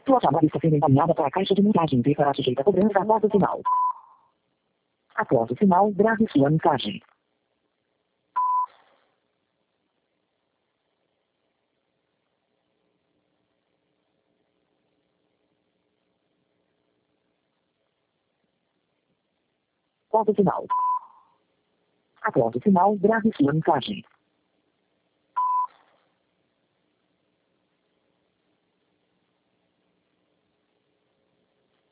Sua chamada está sendo encaminhada para a caixa de mensagens e será sujeita a cobrança após o sinal. Após o sinal, grave sua mensagem. Após o sinal. Após o sinal, grave sua mensagem.